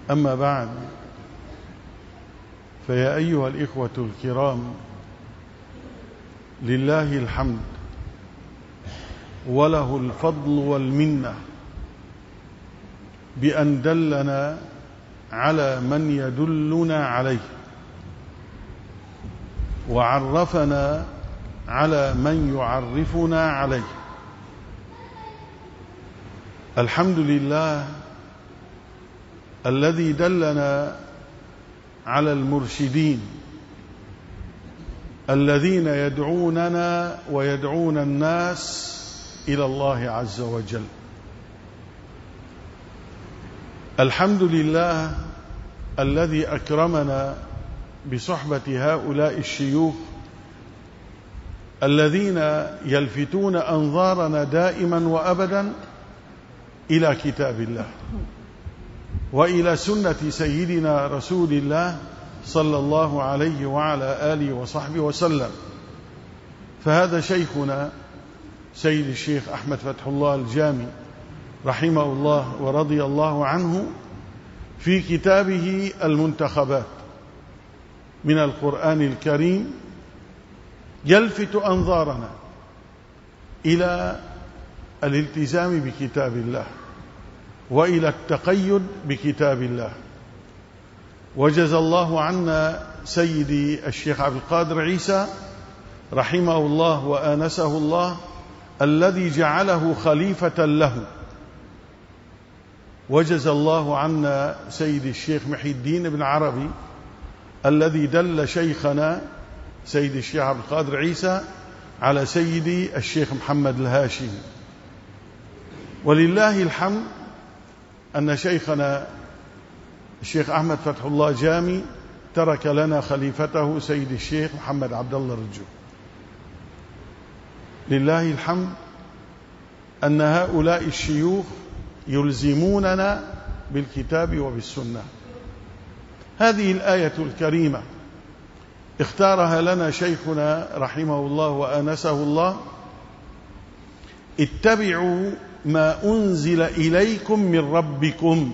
أما بعد، فيا أيها الإخوة الكرام، لله الحمد وله الفضل والمنة بأن دلنا على من يدلنا عليه، وعرفنا على من يعرفنا عليه. الحمد لله الذي دلنا على المرشدين الذين يدعوننا ويدعون الناس إلى الله عز وجل. الحمد لله الذي أكرمنا بصحبة هؤلاء الشيوخ الذين يلفتون أنظارنا دائما وأبدا إلى كتاب الله وإلى سنة سيدنا رسول الله صلى الله عليه وعلى آله وصحبه وسلم. فهذا شيخنا سيد الشيخ أحمد فتح الله الجامي رحمه الله ورضي الله عنه في كتابه المنتخبات من القرآن الكريم يلفت أنظارنا إلى الالتزام بكتاب الله وإلى التقيد بكتاب الله. وجزى الله عنا سيدي الشيخ عبد القادر عيسى رحمه الله وآنسه الله الذي جعله خليفة له. وجزى الله عنا سيدي الشيخ محي الدين بن عربي الذي دل شيخنا سيدي الشيخ عبد القادر عيسى على سيدي الشيخ محمد الهاشمي. ولله الحمد أن شيخنا الشيخ أحمد فتح الله جامي ترك لنا خليفته سيد الشيخ محمد عبد الله الرجو. لله الحمد أن هؤلاء الشيوخ يلزموننا بالكتاب وبالسنة. هذه الآية الكريمة اختارها لنا شيخنا رحمه الله وآنسه الله: اتبعوا ما أنزل إليكم من ربكم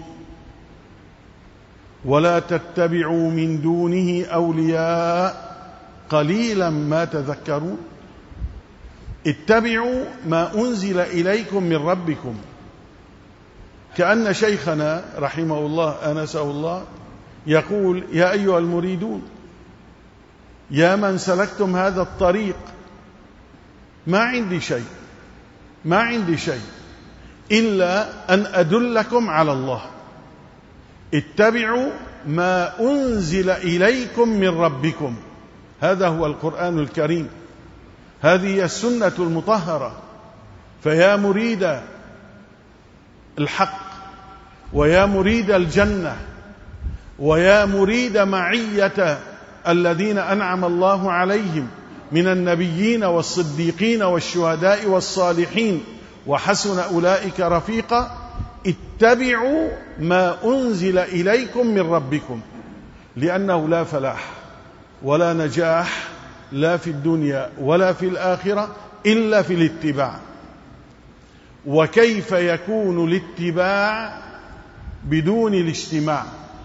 ولا تتبعوا من دونه أولياء قليلا ما تذكرون. اتبعوا ما أنزل إليكم من ربكم، كأن شيخنا رحمه الله آنسه الله يقول: يا أيها المريدون، يا من سلكتم هذا الطريق، ما عندي شيء إلا أن أدلكم على الله. اتبعوا ما أنزل إليكم من ربكم. هذا هو القرآن الكريم، هذه السنة المطهرة. فيا مريد الحق، ويا مريد الجنة، ويا مريد معية الذين أنعم الله عليهم من النبيين والصديقين والشهداء والصالحين وحسن أولئك رفيقا، اتبعوا ما أنزل إليكم من ربكم، لأنه لا فلاح ولا نجاح لا في الدنيا ولا في الآخرة إلا في الاتباع. وكيف يكون الاتباع بدون الاجتماع؟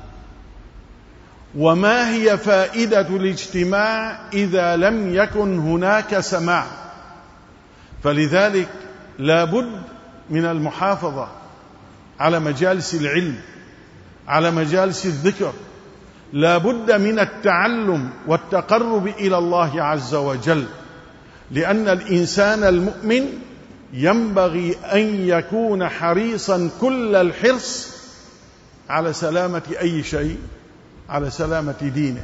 وما هي فائدة الاجتماع إذا لم يكن هناك سماع؟ فلذلك لا بد من المحافظة على مجالس العلم، على مجالس الذكر، لا بد من التعلم والتقرب إلى الله عز وجل، لأن الإنسان المؤمن ينبغي أن يكون حريصا كل الحرص على سلامة أي شيء، على سلامة دينه.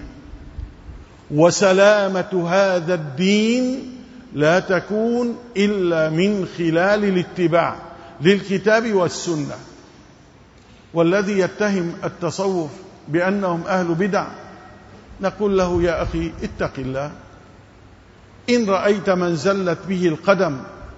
وسلامة هذا الدين لا تكون إلا من خلال الاتباع للكتاب والسنة. والذي يتهم التصوف بأنهم أهل بدع نقول له: يا أخي اتق الله، إن رأيت من زلت به القدم،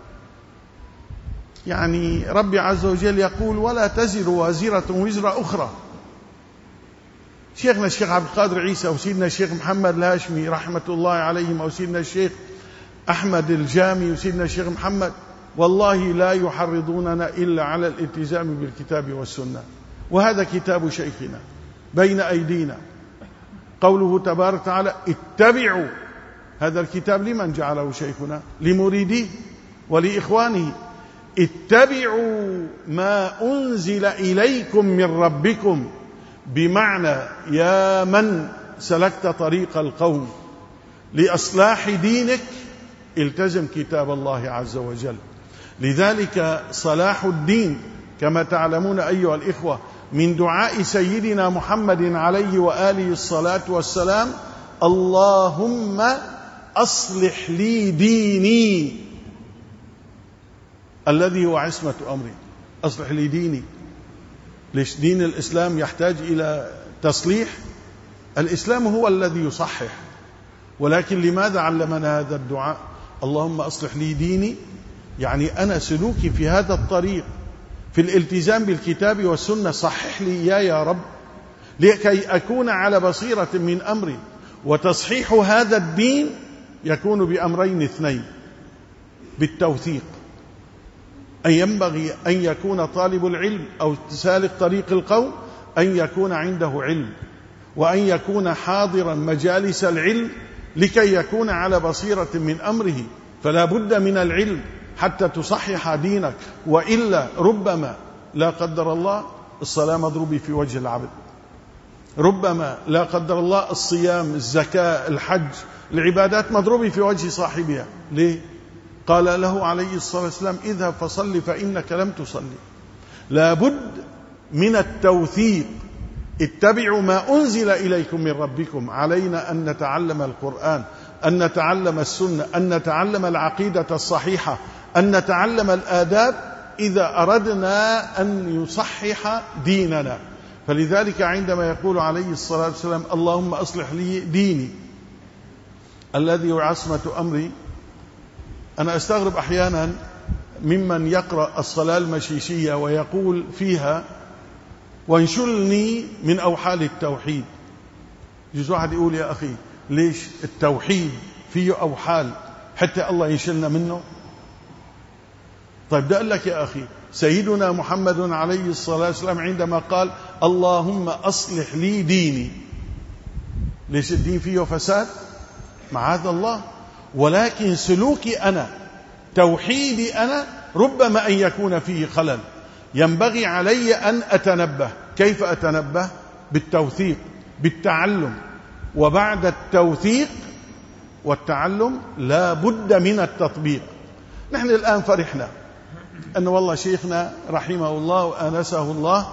يعني ربي عز وجل يقول: ولا تزر وازرة وزر أخرى. شيخنا الشيخ عبد القادر عيسى وسيدنا الشيخ محمد الهاشمي رحمة الله عليهم، وسيدنا الشيخ أحمد الجامي وسيدنا الشيخ محمد، والله لا يحرضوننا إلا على الالتزام بالكتاب والسنة. وهذا كتاب شيخنا بين أيدينا. قوله تبارك وتعالى اتبعوا، هذا الكتاب لمن جعله شيخنا؟ لمريديه ولإخوانه. اتبعوا ما أنزل إليكم من ربكم، بمعنى يا من سلكت طريق القوم لإصلاح دينك التزم كتاب الله عز وجل. لذلك صلاح الدين كما تعلمون أيها الإخوة من دعاء سيدنا محمد عليه وآله الصلاة والسلام اللهم أصلح لي ديني الذي هو عصمة أمري. أصلح لي ديني. ليش دين الإسلام يحتاج إلى تصليح؟ الإسلام هو الذي يصحح، ولكن لماذا علمنا هذا الدعاء؟ اللهم أصلح لي ديني، يعني أنا سلوكي في هذا الطريق في الالتزام بالكتاب والسنة صحح لي يا رب، لكي أكون على بصيرة من أمري. وتصحيح هذا الدين يكون بأمرين اثنين: بالتوثيق، أن ينبغي أن يكون طالب العلم أو سالك طريق القوم أن يكون عنده علم، وأن يكون حاضرا مجالس العلم لكي يكون على بصيرة من أمره. فلا بد من العلم حتى تصحح دينك، وإلا ربما لا قدر الله الصلاة مضروبة في وجه العبد، ربما لا قدر الله الصيام الزكاة الحج العبادات مضروبة في وجه صاحبها. ليه؟ قال له عليه الصلاة والسلام اذهب فصل فإنك لم تصلي. لا بد من التوثيق. اتبعوا ما أنزل إليكم من ربكم. علينا أن نتعلم القرآن، أن نتعلم السنة، أن نتعلم العقيدة الصحيحة، أن نتعلم الآداب إذا أردنا أن يصحح ديننا. فلذلك عندما يقول عليه الصلاة والسلام اللهم أصلح لي ديني الذي هو عصمة أمري، أنا أستغرب أحيانا ممن يقرأ الصلاة المشيشية ويقول فيها وانشلني من أوحال التوحيد. يجوز واحد يقول يا أخي ليش التوحيد فيه أوحال حتى الله ينشلنا منه؟ طيب ده قال لك يا أخي سيدنا محمد عليه الصلاة والسلام عندما قال اللهم أصلح لي ديني، ليش الدين فيه فساد؟ معاذ الله. ولكن سلوكي أنا، توحيدي أنا، ربما أن يكون فيه خلل، ينبغي علي أن أتنبه. كيف أتنبه؟ بالتوثيق، بالتعلم. وبعد التوثيق والتعلم لا بد من التطبيق. نحن الآن فرحنا أن والله شيخنا رحمه الله وآنسه الله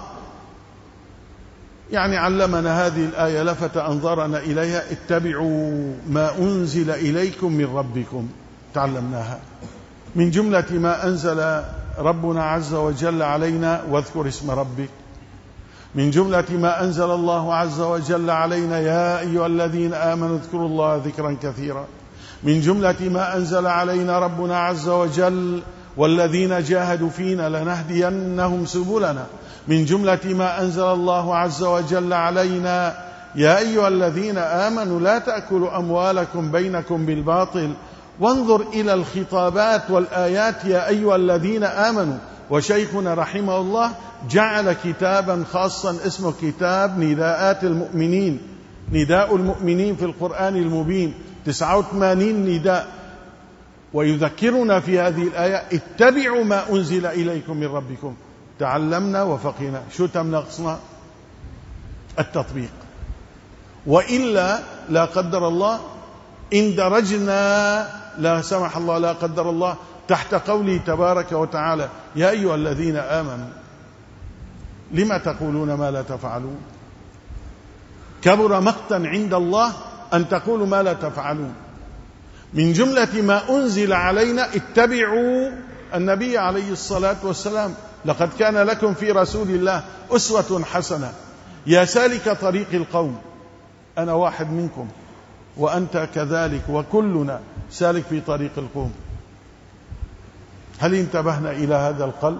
يعني علمنا هذه الآية، لفت أنظرنا إليها اتبعوا ما أنزل إليكم من ربكم. تعلمناها من جملة ما أنزل ربنا عز وجل علينا واذكر اسم ربك. من جملة ما أنزل الله عز وجل علينا يا أيها الذين آمنوا اذكروا الله ذكرا كثيرا. من جملة ما أنزل علينا ربنا عز وجل والذين جاهدوا فينا لنهدينهم سبلنا. من جملة ما أنزل الله عز وجل علينا يا أيها الذين آمنوا لا تأكلوا أموالكم بينكم بالباطل وانظر إلى الخطابات والآيات يا أيها الذين آمنوا. وشيخنا رحمه الله جعل كتابا خاصا اسمه كتاب نداءات المؤمنين، نداء المؤمنين في القرآن المبين، 89 نداء، ويذكرنا في هذه الآية اتبعوا ما أنزل إليكم من ربكم. تعلمنا وفقنا. شو تم نقصنا؟ التطبيق. وإلا لا قدر الله إن درجنا لا سمح الله لا قدر الله تحت قوله تبارك وتعالى يا أيها الذين آمنوا لما تقولون ما لا تفعلون. كبر مقتا عند الله أن تقولوا ما لا تفعلون. من جملة ما أنزل علينا اتبعوا النبي عليه الصلاة والسلام. لقد كان لكم في رسول الله أسوة حسنة. يا سالك طريق القوم، أنا واحد منكم وأنت كذلك وكلنا سالك في طريق القوم. هل انتبهنا إلى هذا القلب؟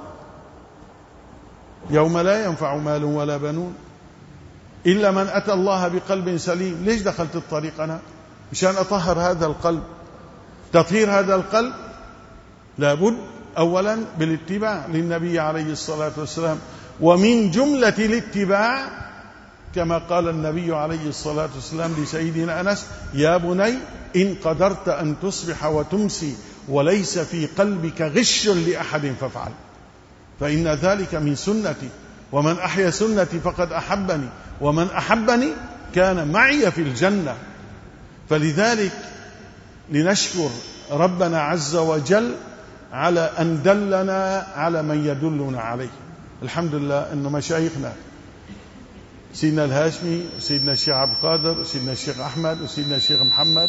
يوم لا ينفع مال ولا بنون إلا من أتى الله بقلب سليم. ليش دخلت الطريق أنا؟ مشان أطهر هذا القلب. تطهير هذا القلب لابد أولا بالاتباع للنبي عليه الصلاة والسلام، ومن جملة الاتباع كما قال النبي عليه الصلاة والسلام لسيدنا أنس: يا بني إن قدرت أن تصبح وتمسي وليس في قلبك غش لأحد فافعل، فإن ذلك من سنتي، ومن أحيا سنتي فقد أحبني، ومن أحبني كان معي في الجنة. فلذلك لنشكر ربنا عز وجل على أن دلنا على من يدلنا عليه. الحمد لله أن مشايخنا سيدنا الهاشمي وسيدنا الشيخ عبد القادر وسيدنا الشيخ أحمد وسيدنا الشيخ محمد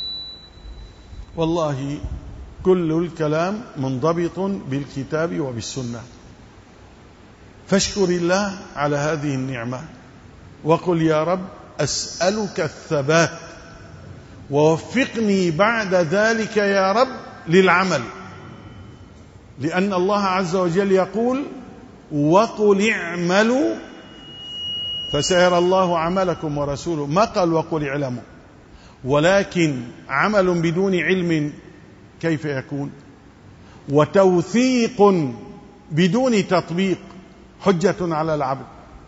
والله كل الكلام منضبط بالكتاب وبالسنة، فاشكر الله على هذه النعمة وقل: يا رب أسألك الثبات، ووفقني بعد ذلك يا رب للعمل، لأن الله عز وجل يقول: وقل اعملوا فسيرى الله عملكم ورسوله. ما قال وقل اعلموا، ولكن عمل بدون علم كيف يكون؟ وتوثيق بدون تطبيق حجة على العبد،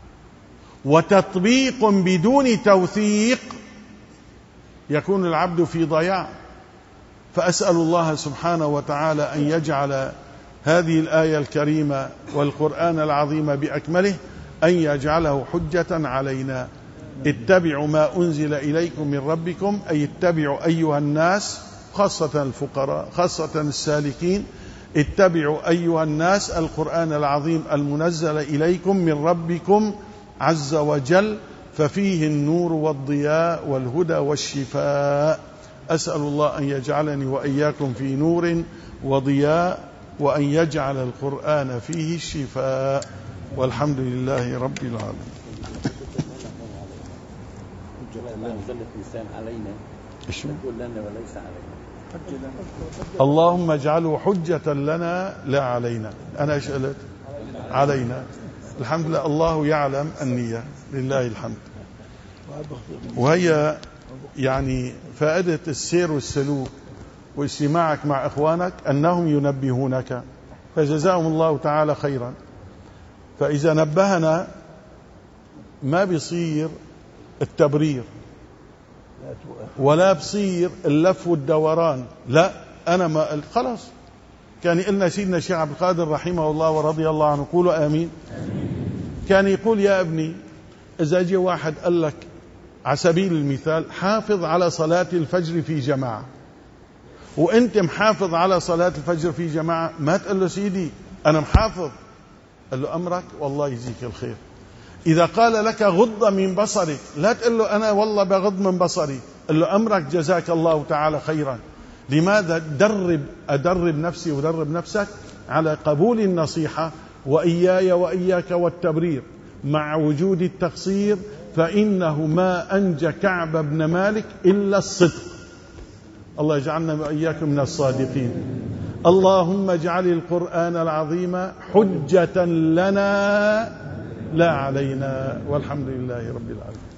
وتطبيق بدون توثيق يكون العبد في ضياع. فأسأل الله سبحانه وتعالى أن يجعل هذه الآية الكريمة والقرآن العظيم بأكمله أن يجعله حجة علينا. اتبعوا ما أنزل إليكم من ربكم، أي اتبعوا أيها الناس، خاصة الفقراء، خاصة السالكين، اتبعوا أيها الناس القرآن العظيم المنزل إليكم من ربكم عز وجل، ففيه النور والضياء والهدى والشفاء. أسأل الله أن يجعلني وإياكم في نور وضياء، وأن يجعل القرآن فيه الشفاء، والحمد لله رب العالمين. اللهم اجعله حجة لنا لا علينا. أنا أشألت علينا. الحمد لله، الله يعلم النية، لله الحمد. وهي يعني فائدة السير والسلوك واجتماعك مع إخوانك أنهم ينبهونك، فجزاهم الله تعالى خيرا. فإذا نبهنا ما بيصير التبرير ولا بصير اللف والدوران، لا أنا ما خلاص. كان يقولنا سيدنا الشيخ عبد القادر رحمه الله ورضي الله عنه، قولوا آمين. كان يقول: يا ابني إذا جاء واحد قال لك على سبيل المثال حافظ على صلاة الفجر في جماعة، وانت محافظ على صلاة الفجر في جماعة، ما تقول له: سيدي أنا محافظ، قال له: أمرك والله يجزيك الخير. إذا قال لك غض من بصرك، لا تقول له: أنا والله بغض من بصري، قال له: أمرك جزاك الله تعالى خيرا. لماذا؟ أدرب نفسي ودرب نفسك على قبول النصيحة، وإياي وإياك والتبرير مع وجود التقصير، فإنه ما أنجى كعب بن مالك إلا الصدق. الله يجعلنا وإياكم من الصادقين. اللهم اجعل القرآن العظيم حجة لنا لا علينا، والحمد لله رب العالمين.